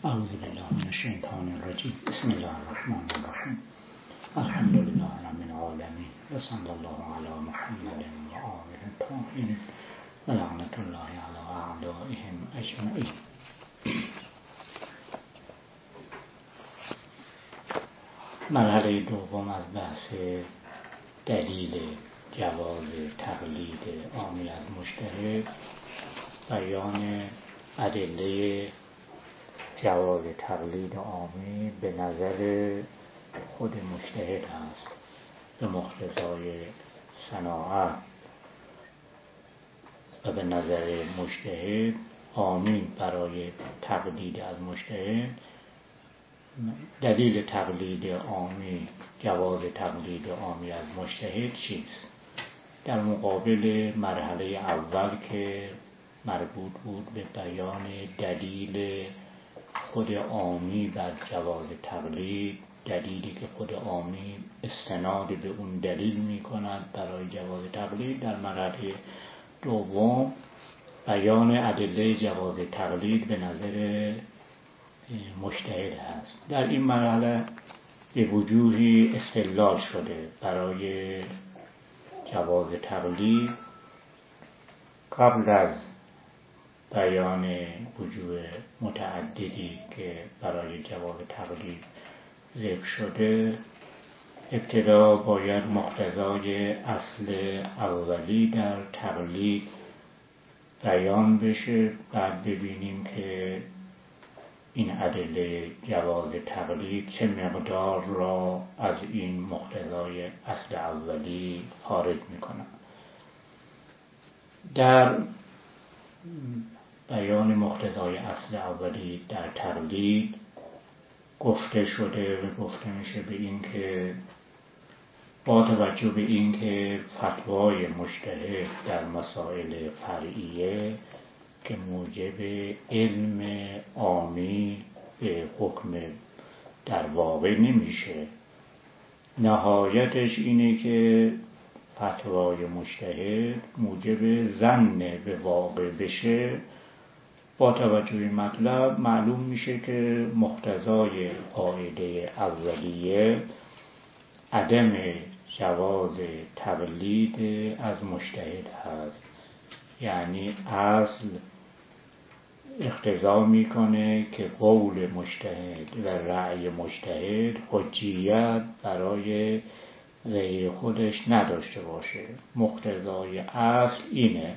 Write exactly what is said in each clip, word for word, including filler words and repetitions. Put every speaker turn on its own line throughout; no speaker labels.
اعوذ بالله من الشیطان الرجیم. بسم الله الرحمن الرحیم. الحمد لله رب العالمین و صلی الله علی محمد و آله الطاهرین و لعنت الله علی اعدائهم اجمعین. مرحله دوم از بحث دلیل جواز تقلید عامی از مجتهد، بیان ادله جواز تقلید عامی به نظر خود مجتهد هست به مقتضای صناعت و به نظر مجتهد عامی برای تقلید از مجتهد. دلیل تقلید عامی، جواز تقلید عامی از مجتهد چیست؟ در مقابل مرحله اول که مربوط بود به بیان دلیل خود عامی بر جواز تقلید، دلیلی که خود عامی استناد به اون دلیل می کند برای جواز تقلید، در مرحله دوم بیان ادله جواز تقلید به نظر مجتهد هست. در این مرحله به وجوهی استدلال شده برای جواز تقلید. قبل از بیان وجوه متعددی که برای جواز تقلید ذکر شده، ابتدا باید مقتضای اصل اولی در تقلید بیان بشه، بعد ببینیم که این ادله جواز تقلید چه مقدار را از این مقتضای اصل اولی خارج میکنند. در بیان مقتضای اصل اولی در تقلید گفته شده و گفته میشه به این که با توجه به این که فتوای مجتهد در مسائل فرعیه که موجب علم عامی به حکم در واقع نمیشه، نهایتش اینه که فتوای مجتهد موجب ظن به واقع بشه. با توجه به مطلب معلوم میشه که مقتضای قاعده اولیه عدم جواز تقلید از مجتهد هست، یعنی اصل اقتضا میکنه که قول مجتهد و رأی مجتهد حجیت برای غیر خودش نداشته باشه. مقتضای اصل اینه.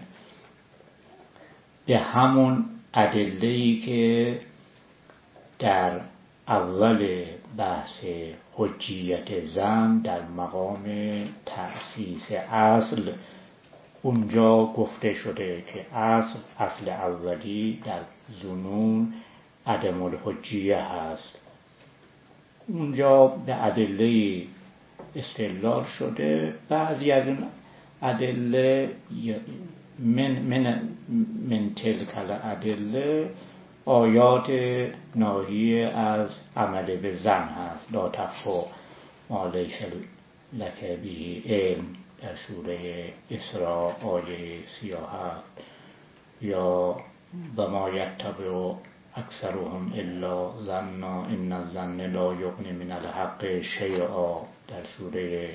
به همون ادله‌ای که در اول بحث حجیت ظن در مقام تأسیس اصل اونجا گفته شده که اصل اصل اولی در ظنون عدم الحجیه هست. اونجا به ادله استدلال شده. بعضی از این ادله من من من تلک الادله آیات ناهی از عمل به ظن هست. لا تقف ما لیس لک به علم در سوره اسراء آیه سی و هفت، یا و ما یتبع اکثرهم الا ظنا ان الظن لا یغنی من الحق شیئا در سوره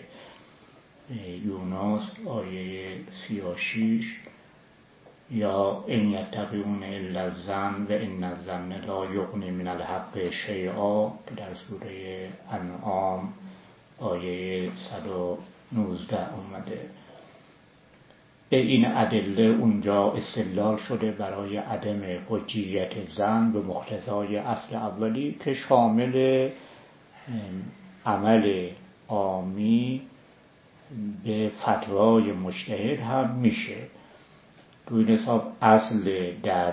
یونس آیه سی و شش، یا ان یتبعون الا الظن و ان الظن لا یغنی من الحق شیئا در سوره انعام آیه صد و نوزده اومده. به این ادله اونجا استدلال شده برای عدم حجیت ظن به مقتضای اصل اولی که شامل عمل عامی به فتوای مجتهد هم میشه. تو این حساب اصل در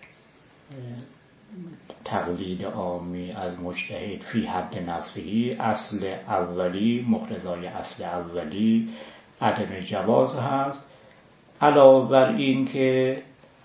تقلید عامی از مجتهد فی حد نفسه، اصل اولی مقتضای اصل اولی عدم جواز هست. علاوه بر این که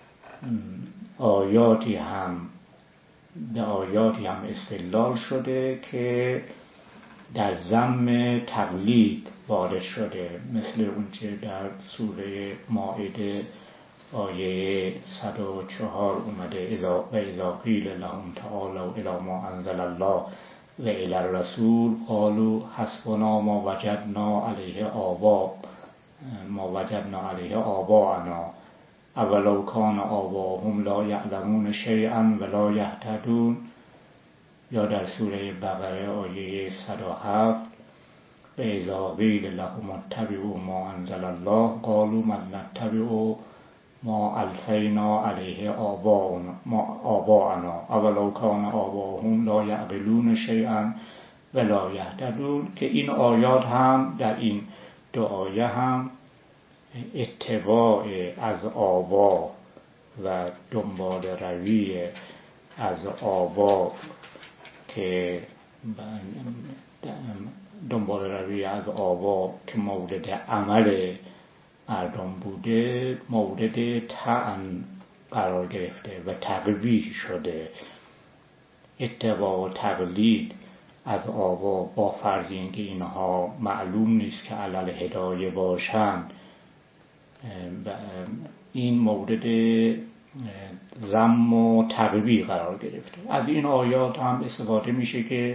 آیاتی هم به آیاتی هم استدلال شده که در ذم تقلید وارد شده، مثل اونچه در سوره مائده آیه صد و چهار اومده اذا و اذا قیل لهم تعالوا الی ما انزل الله و الی الرسول قالوا حسبنا ما وجدنا علیه آبا ما وجدنا علیه آباءنا اولو کان آباهم لا یعلمون شیئا ولا یهتدون. یا در سوره بقره آیه صد و هفت و اذا قیل لهم اتبعوا ما انزل الله قالوا من نتبع ما الفینا علیه آباءنا اولو کان آباهم لا یعقلون شیئا ولا یهتدون. که این آیات هم در این دو آیه هم اتباع از آبا و دنبال روی از آبا که دنبال روی از آبا که مورد عمل مردم بوده مورد طعن قرار گرفته و تقبیح شده. اتباع و تقلید از آبا با فرض اینکه اینها معلوم نیست که علل هدایه باشند این مورد ذم و تقبیح قرار گرفته. از این آیات هم استفاده میشه که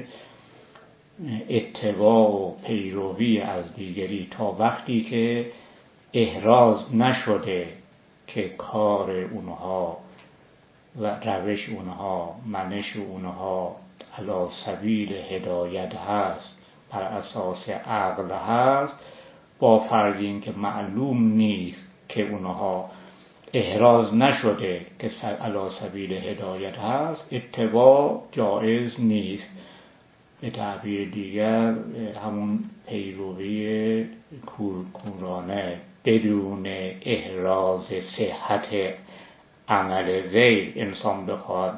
اتباع و پیروی از دیگری تا وقتی که احراز نشده که کار اونها و روش اونها منش اونها علی سبیل هدایت هست بر اساس عقل هست با فرض این که معلوم نیست که اونها احراز نشده که علی سبیل هدایت هست اتباع جایز نیست. به تعبیر دیگر همون پیروی کورکورانه بدون احراز صحت عمل غیر انسان بخواد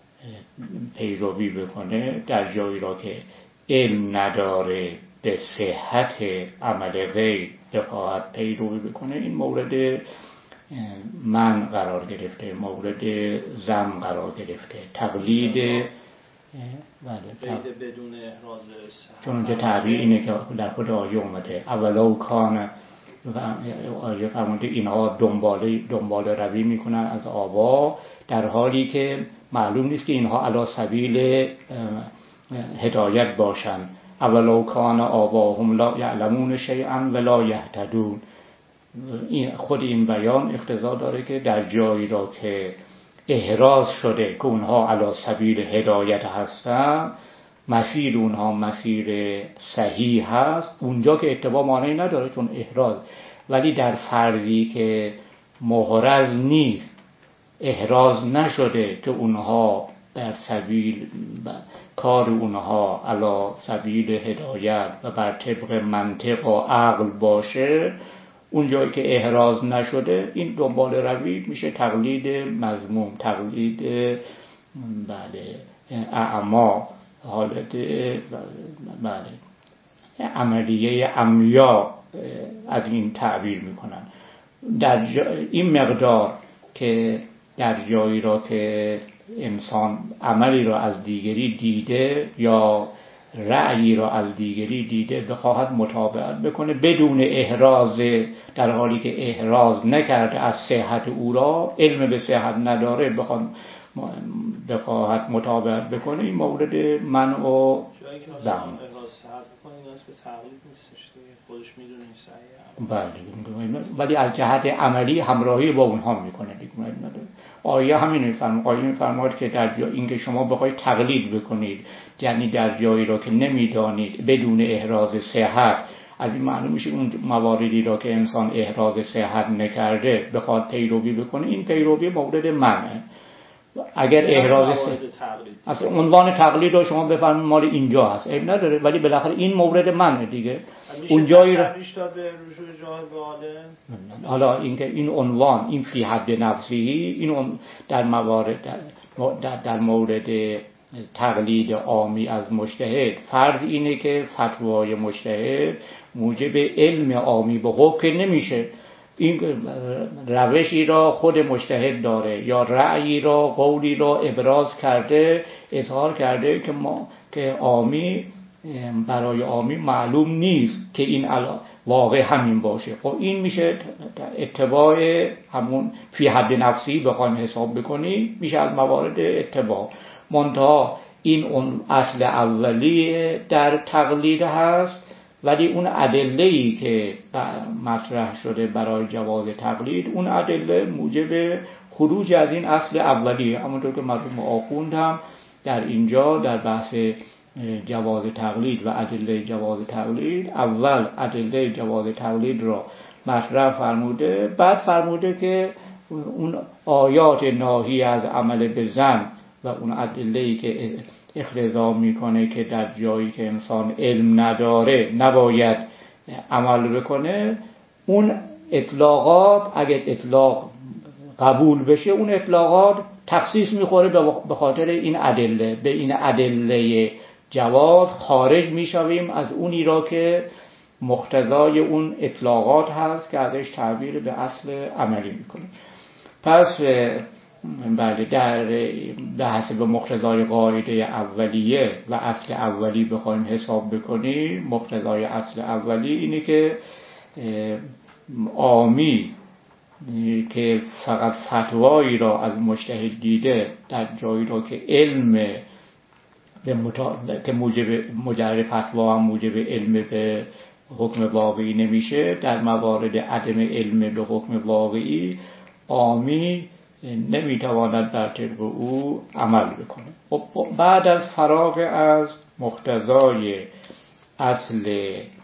پیروی بکنه در جایی را که علم نداره به صحت عمل غیر بخواد پیروی بکنه این مورد من قرار گرفته مورد ذم قرار گرفته. تقلید
بله بدون احراز
چون اونجا تعبیر اینه که در خود آیه اومده اولو کان آیه فرموده اینها دنباله دنبال روی میکنن از آبا در حالی که معلوم نیست که اینها علی سبیل هدایت باشن. اولو کان آباهم لا یعلمون شیئا ولا یهتدون. این خود این بیان اقتضا داره که در جایی را که احراز شده که اونها علی سبیل هدایت هستن مسیر اونها مسیر صحیح هست اونجا که اتباع مانعی نداره چون احراز، ولی در فرضی که محرز نیست احراز نشده که اونها بر سبیل کار اونها علی سبیل هدایت و بر طبق منطق و عقل باشه اونجایی که احراز نشده این دنبال روی میشه تقلید مذموم تقلید بله اعما حالت بله عملیه عمیا از این تعبیر میکنن. در این مقدار که در جایی را که انسان عملی را از دیگری دیده یا رأیی را از دیگری دیده بخواهد مطابقت بکنه بدون احراز در حالی که احراز نکرده از صحت او را علم به صحت نداره بخواد بخواهد مطابقت بکنه این مورد منع و ذم.
خودش میدونه این
بله ولی از جهت عملی همراهی با اونها میکنه دیگه نداره. آیه همین میفرماید آیه میفرماید که در جای اینکه شما بخواید تقلید بکنید یعنی در جایی را که نمیدانید بدون احراز صحت از این معلوم میشه اون مواردی را که انسان احراز صحت نکرده بخواد پیروی بکنه این پیروی مورد منعه. اگر احراز اصلا عنوان تقلید رو شما بفرمایید مال اینجا هست عیب نداره ولی بالاخره این مورد منه دیگه اون جایی رو حالا اینکه این عنوان این فی حد نفسی این در موارد در, در مورد تقلید عامی از مجتهد فرض اینه که فتوای مجتهد موجب علم عامی به حکم نمیشه. این روشی را خود مجتهد داره یا رأیی را قولی را ابراز کرده اظهار کرده که ما که عامی برای عامی معلوم نیست که این واقع همین باشه. خب این میشه اتباع همون فی حد نفسی بخوایم حساب بکنی، میشه از موارد اتباع. منتها این اون اصل اولی در تقلید هست، ولی اون ادله‌ای که مطرح شده برای جواز تقلید، اون ادله موجب خروج از این اصل اولی. همونطور که مرحوم آخوند هم در اینجا در بحث جواز تقلید و ادله جواز تقلید، اول ادله جواز تقلید را مطرح فرموده، بعد فرموده که اون آیات ناهی از عمل به ظن و اون ادله‌ای که اقتضا میکنه که در جایی که انسان علم نداره نباید عمل بکنه، اون اطلاقات اگر اطلاق قبول بشه، اون اطلاقات تخصیص میخوره به خاطر این ادله. به این ادله جواز خارج میشویم از اونی را که مقتضای اون اطلاقات هست که ازش تعبیر به اصل عملی میکنه. پس بله، در بحث به مقتضای قاعده اولیه و اصل اولی بخوایم حساب بکنیم، مقتضای اصل اولی اینه که عامی که فقط فتوایی را از مجتهد دیده در جایی را که علم به متا... که موجب مجرد فتوا هم موجب علم به حکم واقعی نمیشه، در موارد عدم علم به حکم واقعی عامی نمیتواند بر طبق او عمل بکنه. خب بعد از فراغ از مقتضای اصل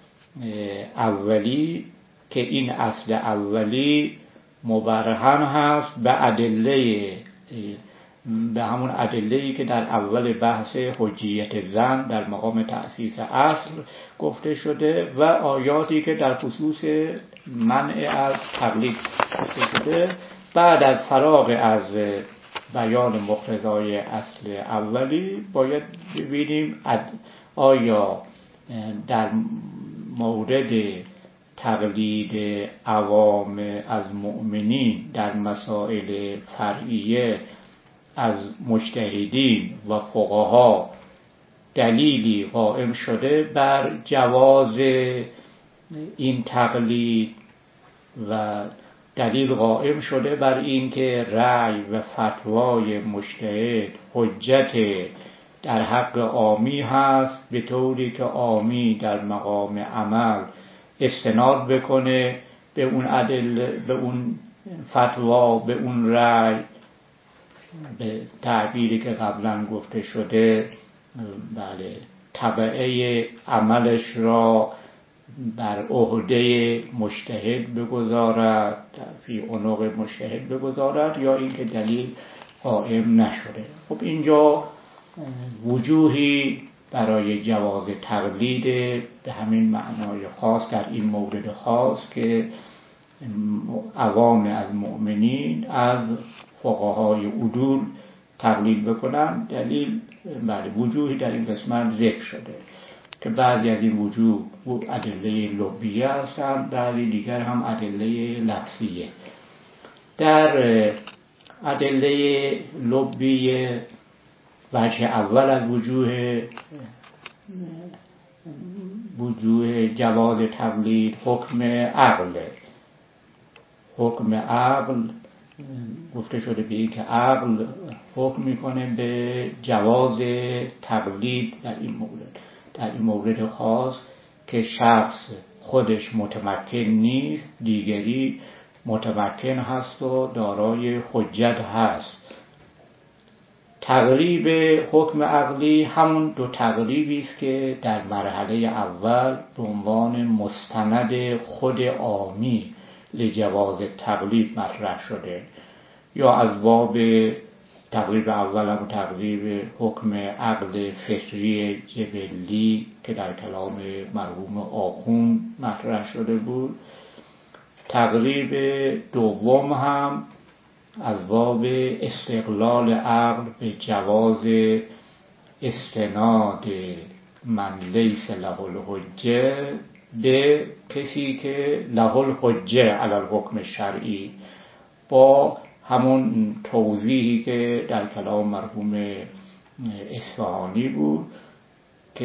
اولی که این اصل اولی مبرهن هست به ادله، به همون ادله‌ای که در اول بحث حجیت ظن در مقام تأسیس اصل گفته شده و آیاتی که در خصوص منع از تقلید گفته شده. بعد از فراغ از بیان مقتضای اصل اولی باید ببینیم آیا در مورد تقلید عوام از مؤمنین در مسائل فرعیه از مجتهدین و فقها دلیلی قائم شده بر جواز این تقلید و دلیل قائم شده بر این که رأی و فتوای مجتهد حجت در حق عامی هست، به طوری که عامی در مقام عمل استناد بکنه به اون ادله، به اون فتوا، به اون رأی، به تعبیری که قبلا گفته شده، بله، تبعه عملش را بر عهده مجتهد بگذارد، فی عنق مجتهد بگذارد، یا اینکه دلیل قائم نشده. خب اینجا وجوهی برای جواز تقلید به همین معنای خاص در این مورد خاص که عوام از مؤمنین از فقهای عدول تقلید بکنن، دلیل بله وجوهی در این قسمت ذکر شده که بعضی از این وجوه ادله لغویه هستند، بعضی دیگر هم ادله لفظیه. در ادله لغویه وجه اول از وجوه وجوه جواز تقلید حکم عقل. حکم عقل گفته شده به این که عقل حکم میکنه به جواز تقلید در این مورد، در این مورد خاص که شخص خودش متمکن نیست، دیگری متمکن هست و دارای حجت هست. تقریب حکم عقلی همون دو تقریبی است که در مرحله اول به عنوان مستند خود عامی لجواز تقلید مطرح شده، یا از باب تقریب اول هم تقریب حکم عقل فطری جبلی که در کلام مرحوم آخوند مطرح شده بود. تقریب دوم هم از باب استقلال عقل به جواز استناد من لیس له الحجه به کسی که له الحجه علی الحکم شرعی، با همون توضیحی که در کلام مرحوم اصفهانی بود که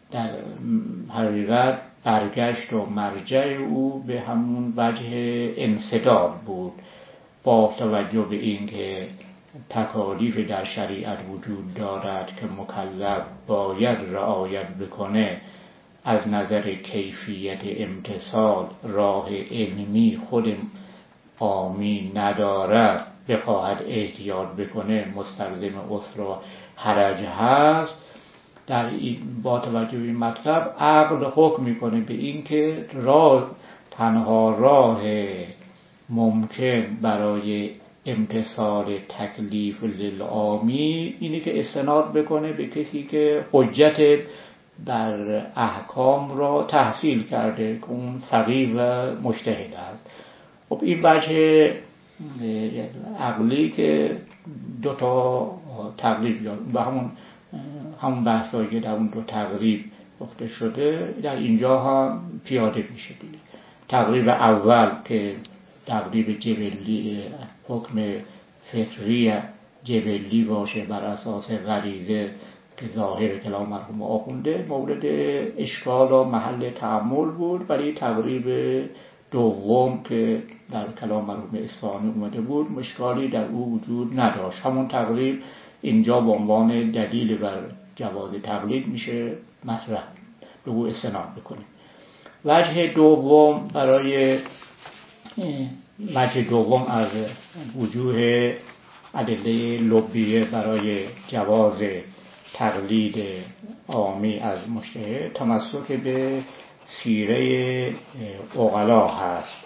در حقیقت برگشت و مرجع او به همون وجه انسداد بود، با توجه به اینکه تکالیف در شریعت وجود دارد که مکلف باید رعایت بکنه، از نظر کیفیت امتثال راه علمی خود عامی ندارد، بخواهد احتیاط بکنه مستلزم عسر و حرج هست. در با توجه به این مطلب عقل حکم میکنه به این که راه تنها راه ممکن برای امتثال تکلیف للعامی اینه که استناد بکنه به کسی که حجت بر احکام را تحصیل کرده که اون فقیه و مجتهد است. خب این وجه عقلی که دو تا تقریب یا به همون همون بحثایی که در اون دو تقریب گفته شده در اینجا هم پیاده میشه دیگه. تقریب اول که تقریب جبلی، حکم فطری جبلی باشه بر اساس غریزه که ظاهر کلام مرحوم آخونده مورد اشکال و محل تأمل بود، ولی تقریب دوم که در کلام مرحوم اصفهانی اومده بود مشکالی در او وجود نداشت. همون تقریب اینجا به عنوان دلیل بر جواز تقلید میشه مطرح به او استناد بکنیم. وجه دوم برای وجه دوم از وجوه ادله لبیه برای جواز تقلید عامی از مجتهد تمسک به سیره عقلا هست.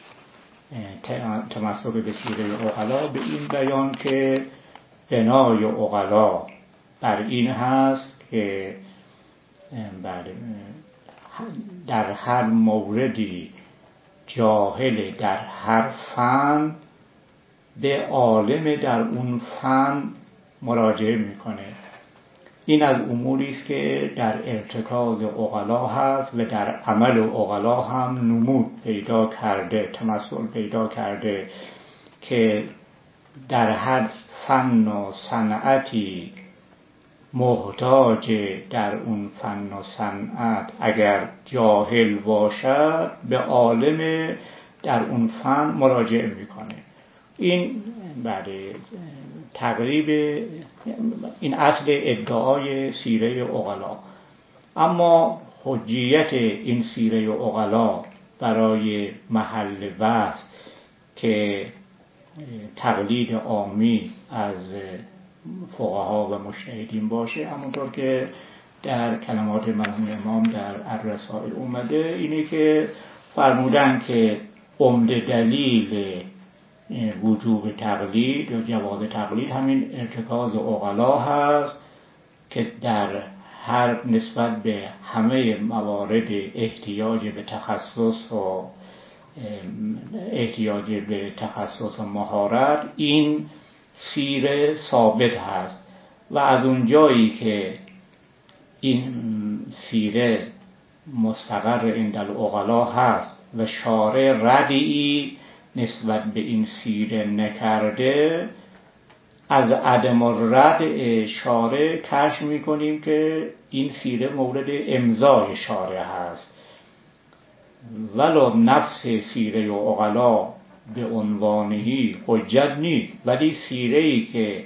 تمسک به سیره عقلا به این بیان که بنای عقلا بر این هست که در هر موردی جاهل در هر فن به عالم در اون فن مراجعه میکنه. این از اموری است که در ارتکاز عقلا هست و در عمل عقلا هم نمود پیدا کرده، تمثل پیدا کرده که در هر فن و صنعتی محتاج در اون فن و صنعت اگر جاهل باشد به عالم در اون فن مراجعه میکنه. این برای تقریب این اصل ادعای سیره عقلا. اما حجیت این سیره عقلا برای محل بحث که تقلید عامی از فقها و مجتهدین باشه، همونطور که در کلمات مرحوم امام در الرسائل اومده، اینه که فرمودن که عمده دلیل وجوب تقلید یا جواز تقلید همین ارتکاز عقلا هست که در هر نسبت به همه موارد احتیاج به تخصص و احتیاج به تخصص و مهارت این سیره ثابت هست و از اون جایی که این سیره مستقر عند العقلا هست و شارع ردعی نسبت به این سیره نکرده، از عدم الردع شارع کشف میکنیم که این سیره مورد امضای شارع هست. ولو نفس سیره و عقلا به عنوانهی حجت نیست، ولی سیره‌ای که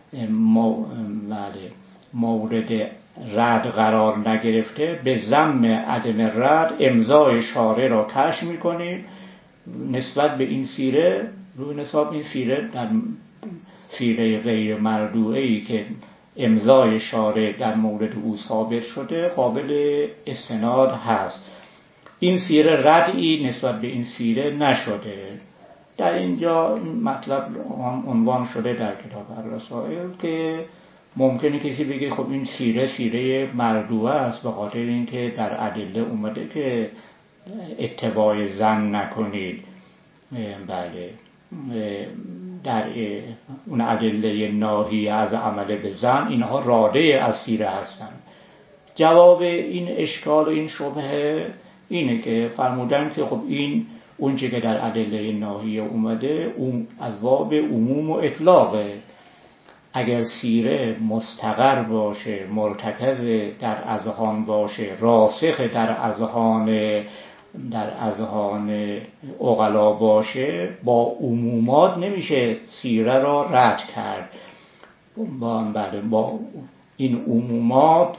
مورد رد قرار نگرفته به ضمن عدم رد امضای شارع را کشف میکنیم نسبت به این سیره. روی نساب این سیره در سیره غیر مردوعه‌ای که امضای شارع در مورد او ثابت شده قابل استناد هست. این سیره ردعی نسبت به این سیره نشده. در اینجا مطلب عنوان شده در کتاب الرسائل که ممکنه کسی بگه خب این سیره سیره مردوعه است به خاطر اینکه در ادله اومده که اتباع زن نکنید. بله، در اون ادله ناهیه از عمل به زن اینها راده از سیره هستند. جواب این اشکال و این شبهه اینه که فرمودن که خب این اون چه که در ادله ناهیه اومده اون از باب عموم و اطلاقه اگر سیره مستقر باشه، مرتکز در اذهان باشه، راسخ در اذهان در اذهان عقلا باشه، با عمومات نمیشه سیره را رد کرد. با بله با این عمومات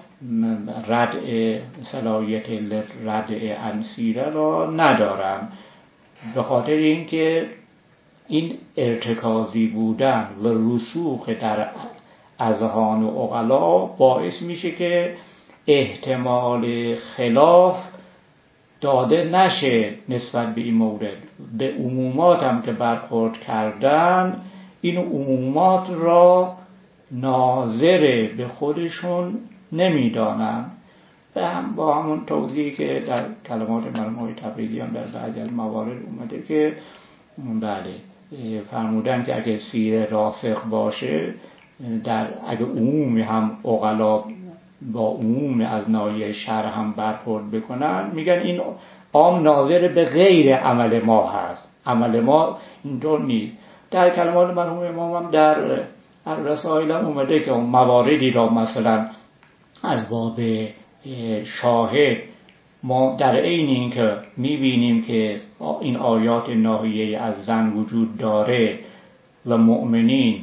ردع صلاحیت ردع عن سیره را ندارن، به خاطر اینکه این ارتکازی بودن و رسوخ در اذهان و عقلا باعث میشه که احتمال خلاف داده نشه نسبت به این مورد. به عمومات هم که برخورد کردن، این عمومات را ناظر به خودشون نمیدانن. به هم با همون توضیحی که در کلمات مرحوم آقای تبریزی هم در بعضی از موارد اومده که بله فرمودن که اگه سیره راسخ باشه، در اگه عمومی هم عقلا با عموم از ناحیه شرع هم برخورد بکنن، میگن این عام ناظر به غیر عمل ما هست، عمل ما اینطور نیست. در کلمات مرحوم امام هم در رسائل هم اومده که اون مواردی را مثلا از باب شاهد ما در عین این که میبینیم که این آیات ناهیه از زن وجود داره و مؤمنین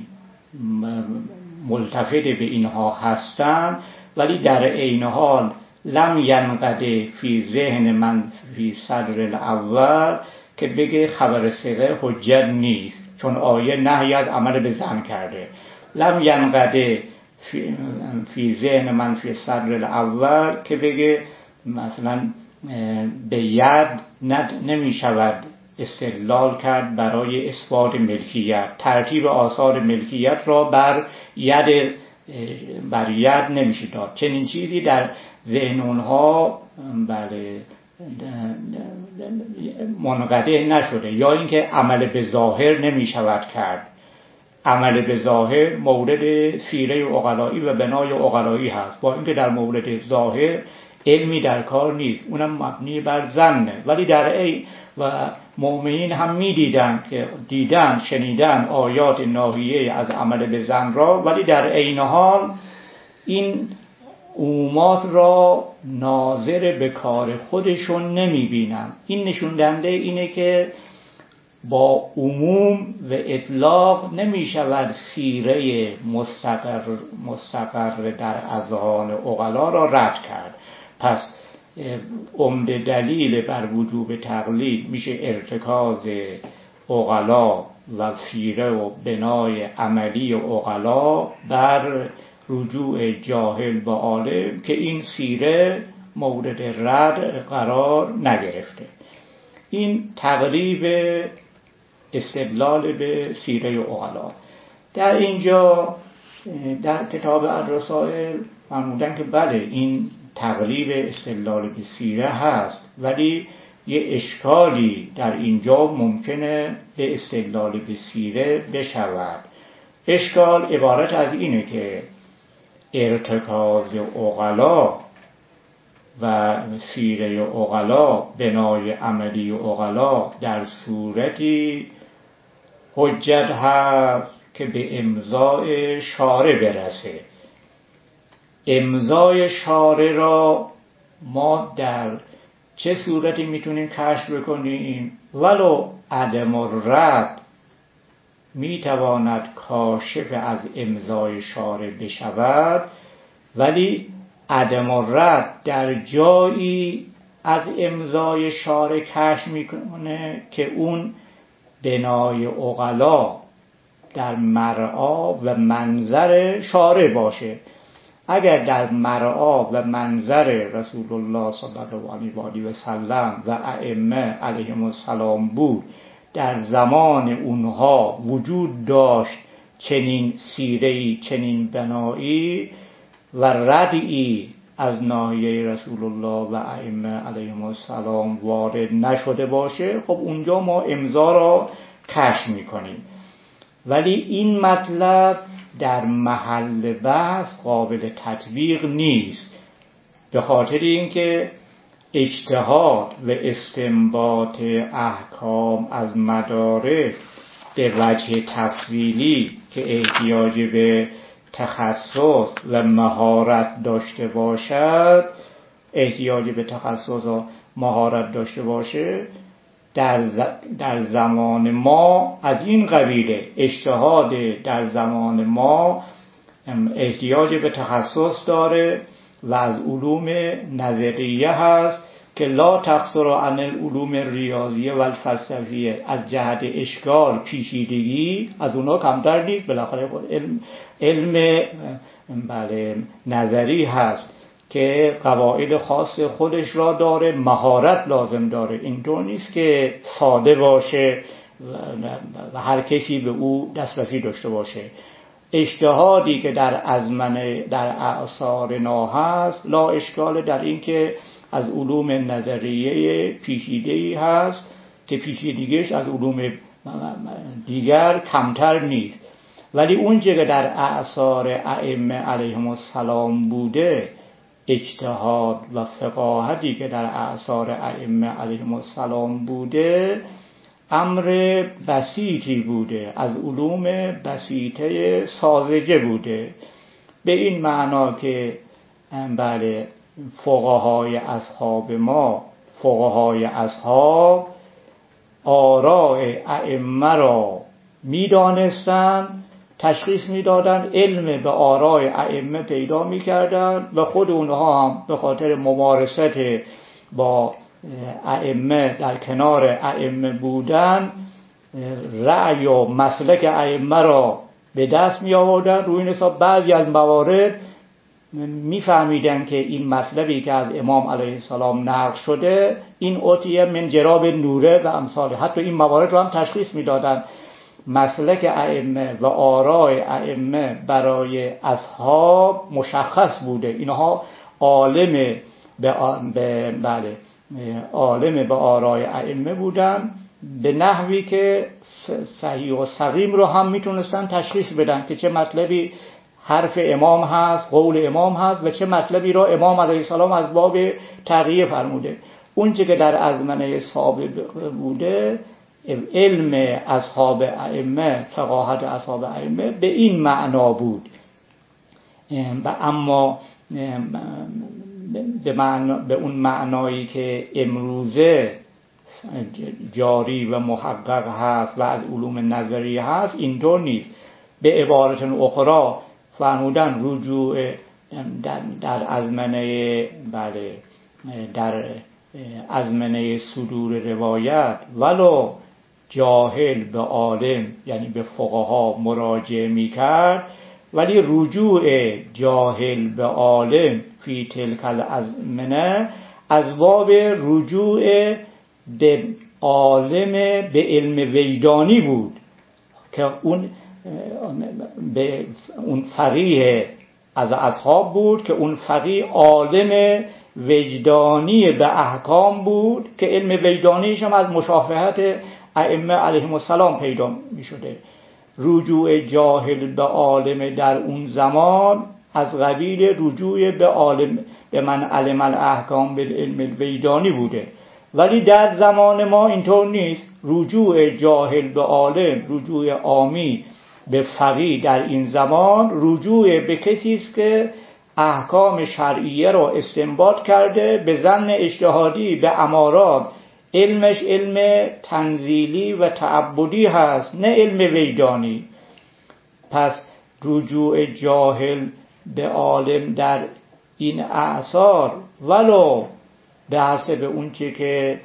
ملتفت به اینها هستند، ولی در عین حال لم ینقض فی ذهن من فی صدر الاول که بگه خبر ثقه حجت نیست، چون آیه نهی از عمل به زن کرده. لم ینقض فی, فی ذهن من فی صدر الاول که بگه مثلا به ید نمی شود استدلال کرد برای اثبات ملکیت، ترتیب آثار ملکیت را بر ید بر ید نمیشه داد. چنین چیزی در ذهن اونها بله منقطع نشده. یا اینکه عمل به ظاهر نمی شود کرد. عمل به ظاهر مورد سیره عقلایی و بنای عقلایی هست، با اینکه در مورد ظاهر علمی در کار نیست، اونم مبنی بر ظنه، ولی در ای و مؤمنین هم می دیدن که دیدن شنیدن آیات ناهیه از عمل به ظن را، ولی در عین حال این عمومات را ناظر به کار خودشون نمی بینن. این نشون دهنده اینه که با عموم و اطلاق نمی شود سیره مستقر, مستقر در اذهان عقلا را رد کرد. پس عمده دلیل بر وجوب تقلید میشه ارتکاز عقلا و سیره و بنای عملی عقلا بر رجوع جاهل با عالم که این سیره مورد رد قرار نگرفته. این تقریب استدلال به سیره عقلا. در اینجا در کتاب الرسائل فرمودن که بله این تقریب استدلال به سیره هست، ولی یه اشکالی در اینجا ممکنه به استدلال به سیره بشود. اشکال عبارت از اینه که ارتکاز عقلا و سیره عقلا بنای عملی عقلا در صورتی حجت هست که به امضای شارع برسه. امضای شارع را ما در چه صورتی میتونیم کشف بکنیم؟ ولو عدم الرد میتواند کاشف از امضای شارع بشود، ولی عدم الرد در جایی از امضای شارع کشف میکنه که اون بنای عقلا در مرعا و منظر شارع باشه. اگر در مرعا و منظر رسول الله صلی الله علیه و سلم و ائمه علیهم السلام بود، در زمان اونها وجود داشت چنین سیره‌ای، چنین بنایی و ردعی از ناحیه رسول الله و ائمه علیهم السلام وارد نشده باشه، خب اونجا ما امضا را کشف میکنیم. ولی این مطلب در محل بحث قابل تطبیق نیست، به خاطر اینکه اجتهاد و استنباط احکام از مدارک به وجه تفضیلی که احتیاج به تخصص و مهارت داشته باشد، احتیاج به تخصص و مهارت داشته باشه، در در زمان ما از این قبیله. اجتهاد در زمان ما احتیاج به تخصص داره و از علوم نظریه هست که لا تقصر عن العلوم ریاضیه و الفلسفیه، از جهت اشکال پیچیدگی از اونها کمتر نیست. بالاخره علم علم بله نظری هست که قواعد خاص خودش را داره، مهارت لازم داره. اینطور نیست که ساده باشه و هر کسی به او دسترسی داشته باشه. اجتهادی که در ازمنه در اعصار نا هست، لا اشکال در این که از علوم نظریه پیچیده‌ای هست که پیچیدگیش از علوم دیگر کمتر نیست. ولی اون چه که در اعصار ائمه علیهم السلام بوده، اجتهاد و فقاهتی که در اعصار ائمه علیهم السلام بوده، امر بسیطی بوده، از علوم بسیطه ساذجه بوده. به این معنا که بله فقهای اصحاب ما، فقهای اصحاب آراء ائمه را می‌دانستند، تشخیص می‌دادند، علم به آراء ائمه پیدا می‌کردند و خود اونها هم به خاطر ممارست با ائمه در کنار ائمه بودن، رأی و مسلک ائمه را به دست می آوردن. روی این حساب بعضی از موارد میفهمیدن که این مطلبی که از امام علیه السلام نقل شده این اوتیه من جراب نوره و امثال، حتی این موارد رو هم تشخیص میدادن. مسلک ائمه و آراء ائمه برای اصحاب مشخص بوده. اینها عالم به بله عالم به آراء ائمه بودن، به نحوی که صحیح و سقیم رو هم میتونستن تشخیص بدن که چه مطلبی حرف امام هست، قول امام هست و چه مطلبی را امام علیه السلام از باب تغییر فرموده. اون چه که در ازمنه سابق بوده، علم اصحاب ائمه، فقاهت اصحاب ائمه به این معنا بود. و اما به, معنا به اون معنایی که امروزه جاری و محقق هست و از علوم نظریه هست، اینطور نیست. به عبارت اخرى فرمودن رجوع در, در ازمنه بله در ازمنه صدور روایت ولو جاهل به عالم، یعنی به فقها مراجعه میکرد، ولی رجوع جاهل به عالم فی تلک الازمنه از باب رجوع به عالم به علم وجدانی بود که اون به اون فقیه از اصحاب بود که اون فقیه عالم وجدانی به احکام بود که علم وجدانیش هم از مشافهت ائمه علیهم السلام پیدا می شده. رجوع جاهل به عالم در اون زمان از قبیل رجوع به عالم به من علم الاحکام بالعلم الوجدانی بوده. ولی در زمان ما اینطور نیست. رجوع جاهل به عالم، رجوع عامی به فقیه در این زمان رجوع به کسی است که احکام شرعیه را استنباط کرده به ظن اجتهادی به امارات، علمش علم تنزیلی و تعبدی هست، نه علم وجدانی. پس رجوع جاهل به عالم در این اعصار ولو به حسب اون چی که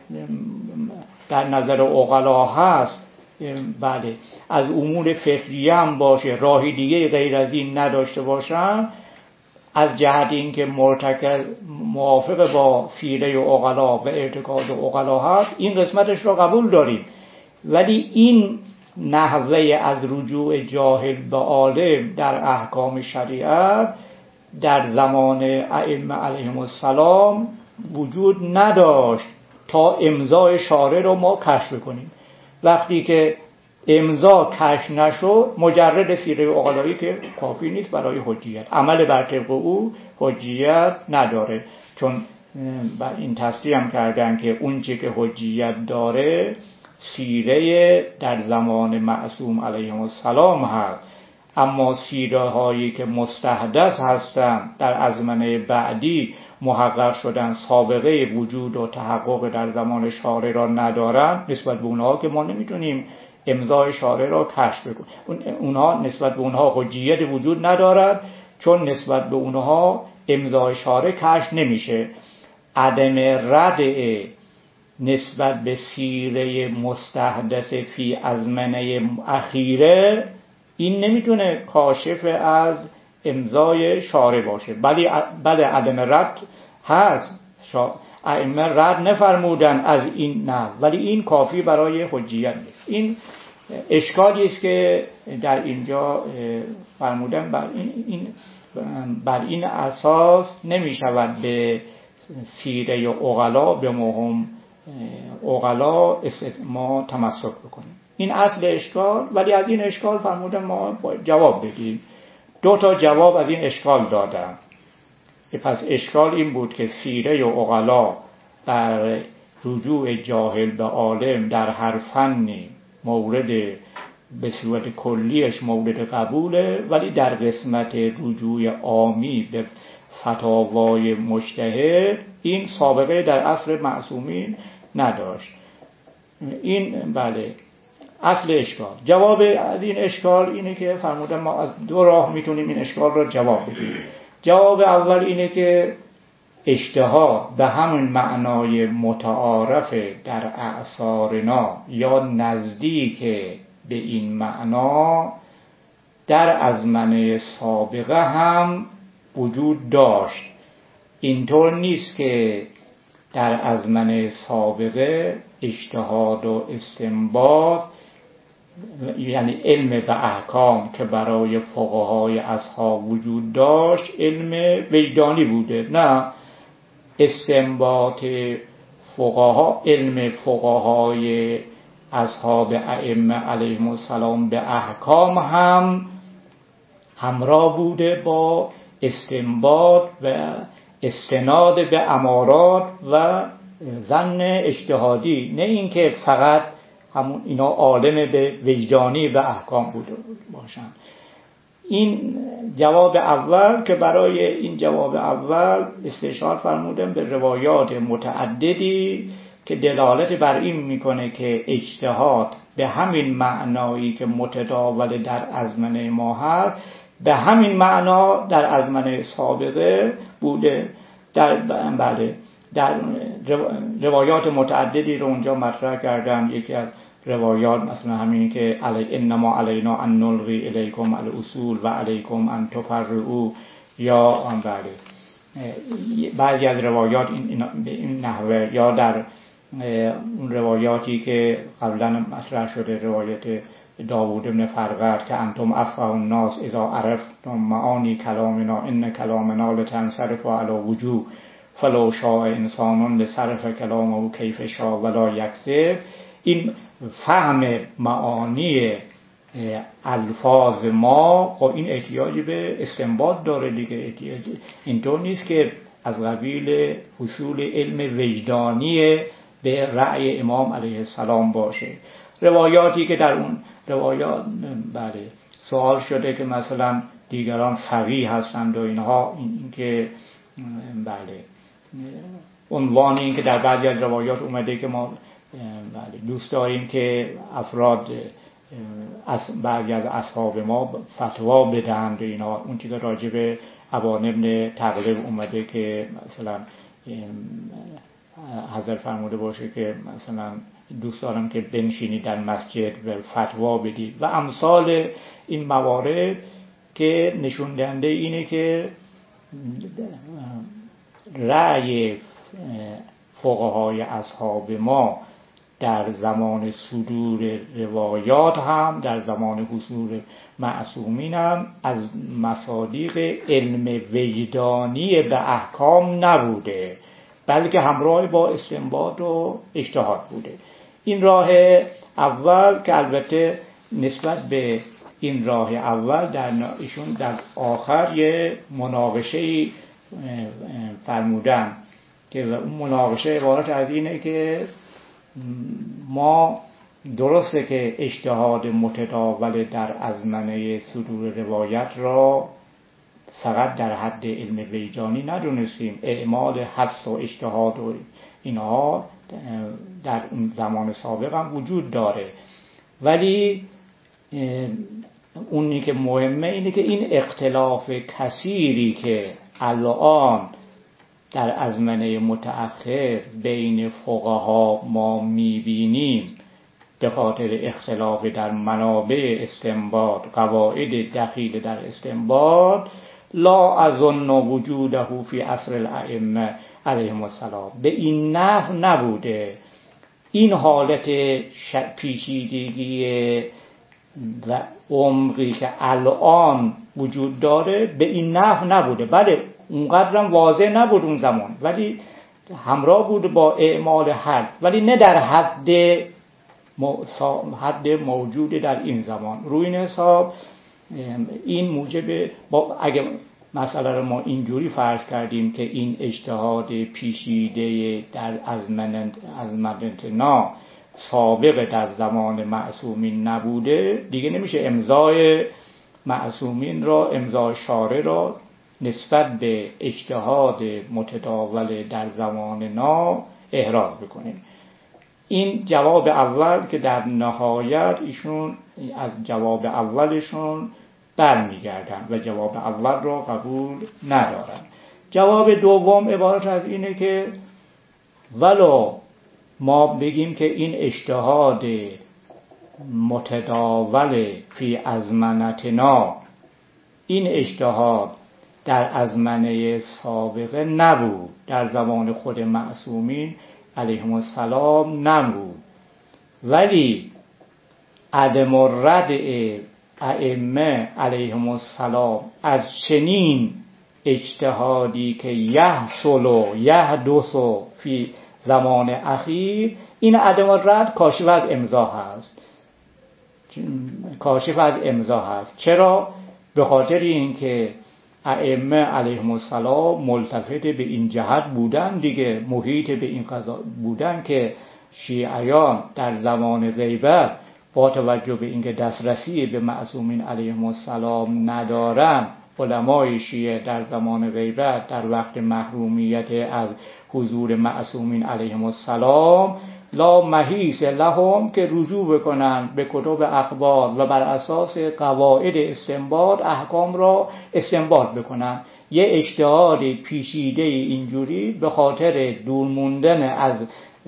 در نظر عقلا هست، بله از امور فقهیه هم باشه، راهی دیگه غیر از این نداشته باشن، از جهت اینکه مرتکز موافق با سیره عقلا و اعتقاد عقلا هست، این قسمتش را قبول داریم. ولی این نحوه از رجوع جاهل به عالم در احکام شریعت در زمان ائمه علیهم السلام وجود نداشت تا امضای شارع رو ما کشف کنیم. وقتی که امضا کشف نشد، مجرد سیره عقلایی که کافی نیست برای حجیت، عمل بر طبق او حجیت نداره. چون این تصریح هم کردن که اون چی که حجیت داره سیره در زمان معصوم علیهم السلام هست، اما سیره هایی که مستحدث هستند در ازمنه بعدی محقق شدن، سابقه وجود و تحقق در زمان شارع را ندارند، نسبت به اونها که ما نمیتونیم امضای شارع را کشف کنیم. اونها نسبت به اونها حجیت وجود ندارد، چون نسبت به اونها امضای شارع کشف نمیشه. عدم ردع نسبت به سیره مستحدث فی ازمنه اخیره، این نمیتونه کاشف از امضای شارع باشه. ولی بعد عدم رد هست، ائمه رد نفرمودن از این نه، ولی این کافی برای حجیت نیست. این اشکالی است که در اینجا فرمودن. بر این, این بر این اساس نمیشود به سیره عقلا به مهم عقلا ما تمسک بکنیم. این اصل اشکال. ولی از این اشکال فرمودن ما جواب بدیم. دو تا جواب از این اشکال دادم. پس اشکال این بود که سیره عقلا در رجوع جاهل به عالم در هر فنی مورد به صورت کلیش مورد قبوله، ولی در قسمت رجوع عامی به فتاوای مجتهد این سابقه در عصر معصومین نداشت. این بله اصل اشکال. جواب از این اشکال اینه که فرمودن ما از دو راه میتونیم این اشکال را جواب بدیم. جواب اول اینه که اجتهاد به همون معنای متعارف در اعصارنا یا نزدیک به این معنا در ازمنه سابقه هم وجود داشت. اینطور نیست که در ازمنه سابقه اجتهاد و استنباط، یعنی علم به احکام که برای فقهای اصحاب وجود داشت، علم وجدانی بوده. نه، استنباط فقها، علم فقهای اصحاب ائمه علیهم السلام به احکام هم همراه بوده با استنباط و استناد به امارات و ظن اجتهادی. نه اینکه فقط همون اینا عالم به وجدانی به احکام بوده باشن. این جواب اول که برای این جواب اول استشهاد فرمودن به روایات متعددی که دلالت بر این میکنه که اجتهاد به همین معنایی که متداول در ازمنه ما هست به همین معنا در ازمنه سابقه بوده. در بله در روایات متعددی رو اونجا مطرح کردم. یکی از روایات مثلا همین که علی انما علینا ان نلقی الیکم الاصول و علیکم ان تفرعوا، یا آن بله بعضی از روایات این, این نحوه، یا در اون روایاتی که قبلا مطرح شده، روایت داوود بن فرقد که انتم افقه الناس اذا عرفتم معانی کلامنا ان کلامنا لتنصرف علی وجوه فلو شاء انسان لصرف کلامه کیف شاء ولا یکذب. این فهم معانی الفاظ ما خب این احتیاجی به استنباط داره دیگه. احتیاج اینطور نیست که از قبیل حصول علم وجدانی به رأی امام علیه السلام باشه. روایاتی که در اون روایات بله سوال شده که مثلا دیگران فقیه هستند و اینها، این که بله عنوان این که در بعضی از روایات اومده که ما بله دوست داریم که افراد از بعضی از اصحاب ما فتوا بدهند و اینا. اون چیز راجع به ابان ابن تغلب اومده که مثلا حضرت فرموده باشه که مثلا دوست دارم که بنشینی در مسجد و فتوا بدید و امثال این موارد که نشون دهنده اینه که رأی فقهای اصحاب ما در زمان صدور روایات هم در زمان حضور معصومین هم از مصادیق علم وجدانی به احکام نبوده، بلکه همراه با استنباط و اجتهاد بوده. این راه اول که البته نسبت به این راه اول در ایشون در آخر یه مناقشه فرمودن که اون مناقشه عبارت از اینه که ما درسته که اجتهاد متداول در ازمنه صدور روایت را فقط در حد علم ویجانی ندونستیم، اعمال حدس و اجتهاد و اینها در اون زمان سابق هم وجود داره، ولی اونی که مهمه اینه که این اختلاف کثیری که الان در ازمنه متأخر بین فقها ما میبینیم به خاطر اختلاف در منابع استنباط، قواعد دخیل در استنباط، لا اظن وجوده فی عصر الائمه علیهم السلام به این نحو نبوده. این حالت پیچیدگی و عمقی که الان وجود داره به این نحو نبوده. بله اونقدرم واضح نبود اون زمان، ولی همراه بود با اعمال حد، ولی نه در حد حد موجود در این زمان. روی این حساب این موجب با اگه مسئله رو ما اینجوری فرض کردیم که این اجتهاد پیچیده در ازمنتنا سابق در زمان معصومین نبوده، دیگه نمیشه امضای معصومین را، امضای شارع را نسبت به اجتهاد متداول در زمان نا احراز بکنیم. این جواب اول که در نهایت ایشون از جواب اولشون برمیگردن و جواب اول را قبول ندارن. جواب دوم عبارت از اینه که ولو ما بگیم که این اجتهاد متداول فی ازمنتنا، این اجتهاد در ازمنه سابقه نبود، در زمان خود معصومین علیهم السلام نبود، ولی عدم الردع ائمه علیهم السلام از چنین اجتهادی که یحصل و یحدث فی زمان اخیر، این عدم الرد کاشف از امضا هست، کاشف از امضا هست. چرا؟ به خاطر اینکه ائمه علیهم السلام ملتفت به این جهت بودن دیگه، محیط به این قضا بودن که شیعیان در زمان غیبت با توجه به اینکه دسترسی به معصومین علیهم السلام ندارن، علمای شیعه در زمان غیبت در وقت محرومیت از حضور معصومین علیهم السلام لا محیص لهم که رجوع بکنن به کتب اخبار و بر اساس قواعد استنباط احکام را استنباط بکنن. یه اجتهاد پیچیده اینجوری به خاطر دور موندن از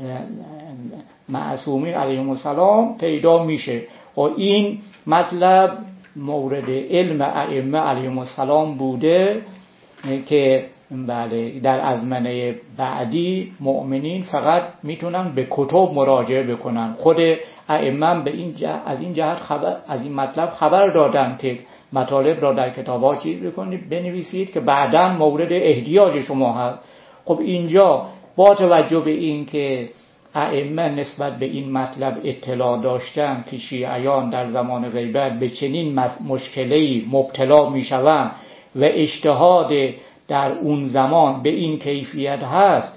معصومین علیهم السلام پیدا میشه و این مطلب مورد علم ائمه علیهم السلام بوده که بله در ازمنه بعدی مؤمنین فقط میتونن به کتب مراجعه بکنن. خود ائمه به این جه... از این جهت خبر از این مطلب خبر دادن که مطالب را در کتاب‌ها چیز بکنید، بنویسید که بعداً مورد احتیاج شما هست. خب اینجا با توجه به این که ائمه نسبت به این مطلب اطلاع داشتن که شیعیان در زمان غیبت به چنین مشکلی مبتلا میشوند و اجتهاد در اون زمان به این کیفیت هست،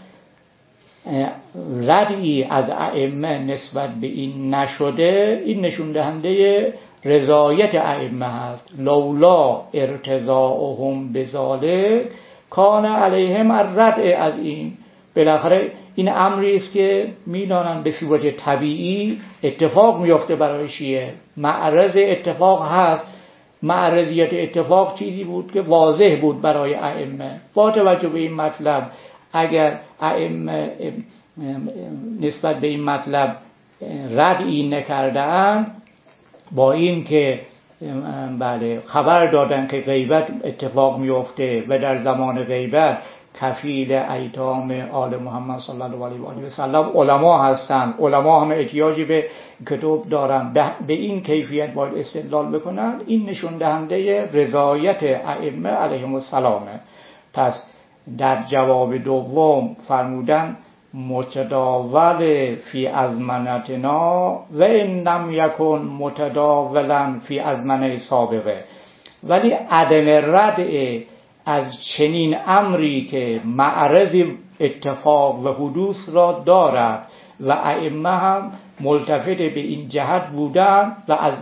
ردی از ائمه نسبت به این نشده، این نشون دهنده رضایت ائمه هست. لولا ارتضاؤهم بذالک کان علیهم الردع از این. بالاخره این امری است که میدانن به صورت طبیعی اتفاق میفته برای شیعه، معرض اتفاق هست. معرضیت اتفاق چیزی بود که واضح بود برای ائمه. با توجه به این مطلب اگر ائمه نسبت به این مطلب ردی نکردن، با این که بله خبر دادن که غیبت اتفاق میفته و در زمان غیبت کفیل ایتام آل محمد صلی الله علیه و آله و سلم علما هستند، علما هم احتیاجی به کتب دارن، به این کیفیت باید استدلال بکنن، این نشون دهنده رضایت ائمه علیهم السلام. پس در جواب دوم فرمودن متداول فی ازمنتنا و ان لم یکن متداولا فی ازمنه سابقه، ولی عدم ردع از چنین امری که معرض اتفاق و حدوث را دارد و ائمه هم ملتفت به این جهت بودن و از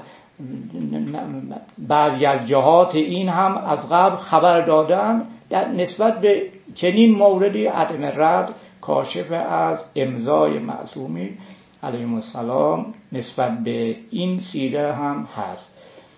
بعضی از جهات این هم از قبل خبر دادن در نسبت به چنین موردی عدم رد کاشف از امضای معصومین علیهم السلام نسبت به این سیره هم هست.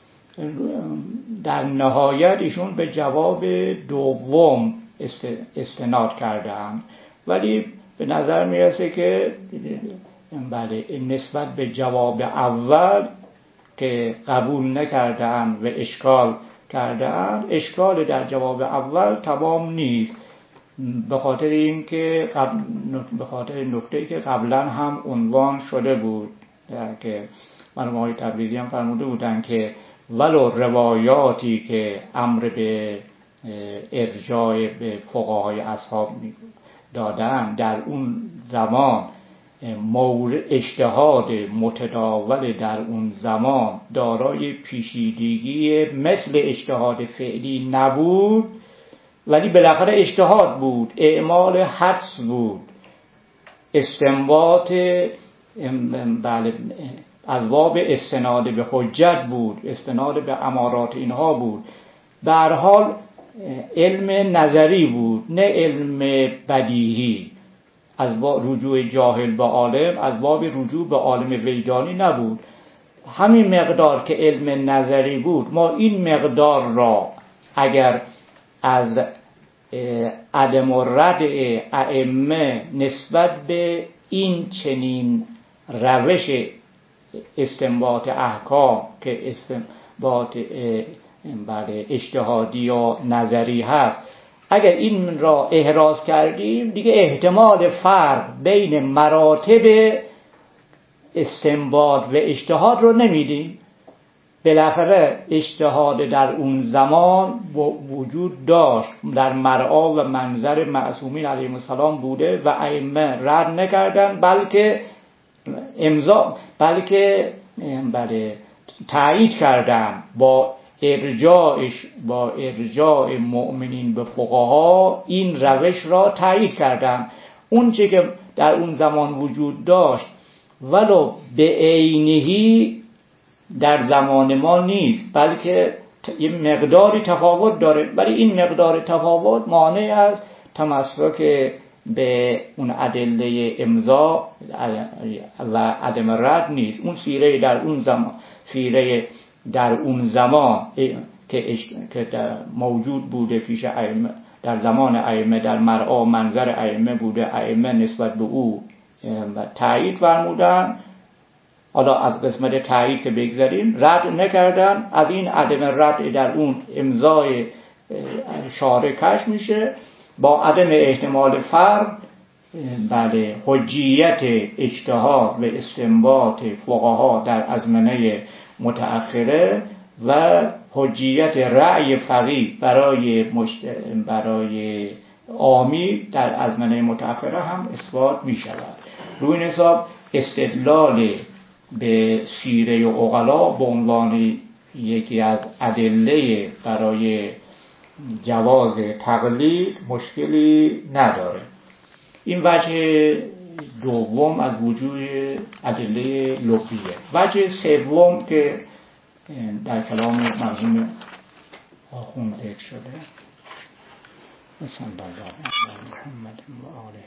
در نهایت ایشون به جواب دوم استناد کردن، ولی به نظر میرسه که بله نسبت به جواب اول که قبول نکردن و اشکال کردن، اشکال در جواب اول تمام نیست، به خاطر اینکه به خاطر نکته‌ای که قبلا هم عنوان شده بود که مرحوم آقای تبریزی هم فرموده بودن که ولو روایاتی که امر به ارجاع به فقهای اصحاب دادن در اون زمان مورد اجتهاد متداول در اون زمان دارای پیچیدگی مثل اجتهاد فعلی نبود، ولی بالاخره اجتهاد بود، اعمال حدس بود، استنباط بله از باب استناد به حجت بود، استناد به امارات اینها بود، به هر حال علم نظری بود نه علم بدیهی، از باب رجوع جاهل به عالم از باب رجوع به عالم وجدانی نبود. همین مقدار که علم نظری بود، ما این مقدار را اگر از عدم رد ائمه نسبت به این چنین روش استنباط احکام که استنباط بله اجتهادی یا نظری هست، اگر این را احراز کردیم دیگه احتمال فرق بین مراتب استنباط و اجتهاد رو نمیدیم. بالاخره اجتهاد در اون زمان وجود داشت، در مرعا و منظر معصومین علیهم السلام بوده و ائمه رد نکردن، بلکه امضا بلکه بله تایید کردن با ارجاعش با ارجاع مؤمنین به فقها این روش را تایید کردن. اون چه که در اون زمان وجود داشت ولو به عینهی در زمان ما نیست، بلکه یه مقداری تفاوت داره، ولی این مقدار تفاوت مانع از تمسک به اون ادله امضا و عدم رد نیست. اون سیره در اون زمان سیره در اون زمان که که موجود بوده پیش ائمه، در زمان ائمه، در مرعا منظر ائمه بوده، ائمه نسبت به او تایید فرمودن، حالا از قسمت تایید که بگذاریم رد نکردن، از این عدم رد در اون امضای شارع کشف میشه با عدم احتمال فرق بله حجیت اجتهاد و استنباط فقها در ازمنه متأخره و حجیت رأی فقیه برای مشت... برای عامی در ازمنه متأخره هم اثبات می شود. روی این حساب استدلال به سیره عقلا به عنوان یکی از ادله برای جواز تقلید مشکلی نداره. این وجه دوم از وجود ادله لغویه. وجه سوم که در کلام مرحوم آخوند ذکر شده، صلی الله علی محمد و آله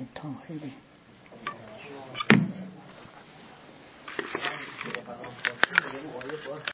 الطاهرین.